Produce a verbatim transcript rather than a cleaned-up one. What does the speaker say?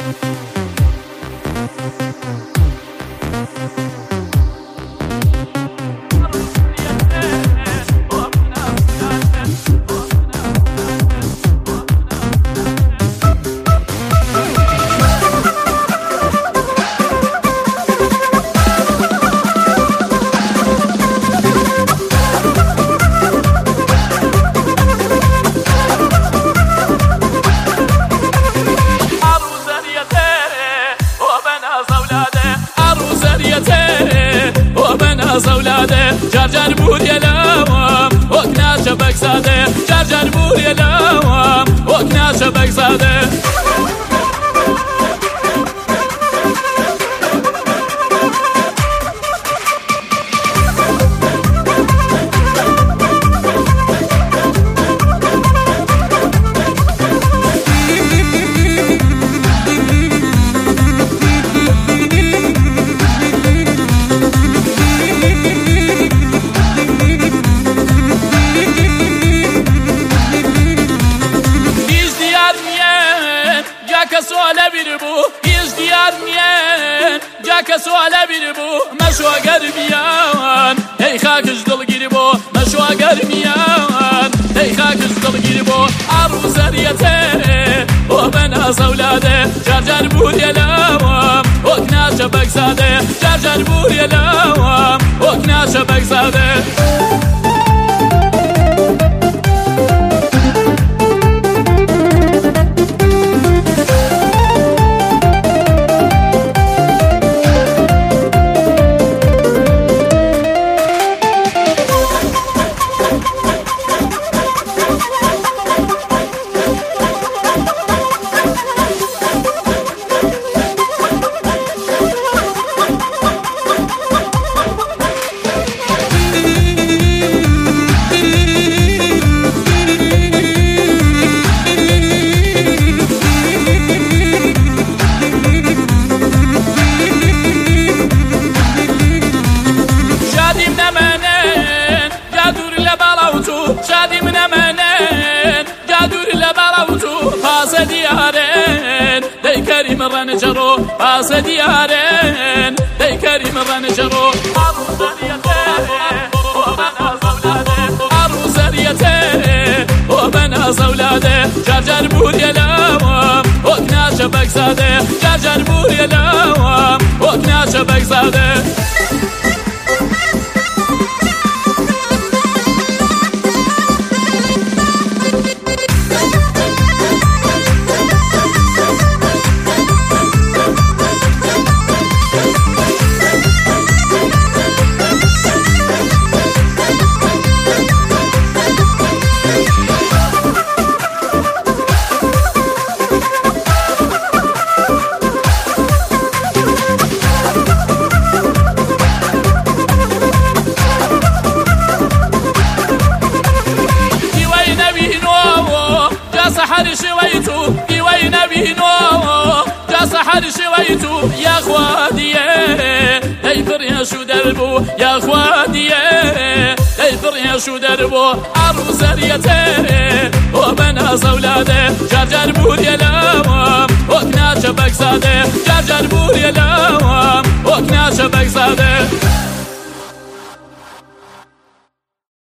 زولاده جرجر بوری لوام وکنا شبک زاده جرجر بوری لوام وکنا شبک زاده سؤال بیربو هیچ دیار نیان جاک سؤال بیربو مشو گرمیان هی خاکش دل گیربو مشو گرمیان هی خاکش دل گیربو عروسریته و بنا زولاده جرجر بوری لوام وکنا شبک زاده جرجر بوری لوام وکنا شبک زاده شادي من أمانين جادور لبروتو باس ديارين دي كريم الرنجرو باس ديارين دي كريم الرنجرو عروسريته وبنا زولاده جرجر بوري لوام وكنا شبك زاده جرجر بوري لوام وكنا شبك زاده سحر شويتو وين بينو جا سحر شويتو يا خواديه ديفر يا شو دربو يا خواديه ديفر يا شو دربو عروسريته وبنا زولاده جرجر بوري لوام وكنا شبك زاده جرجر بوري لوام وكنا شبك زاده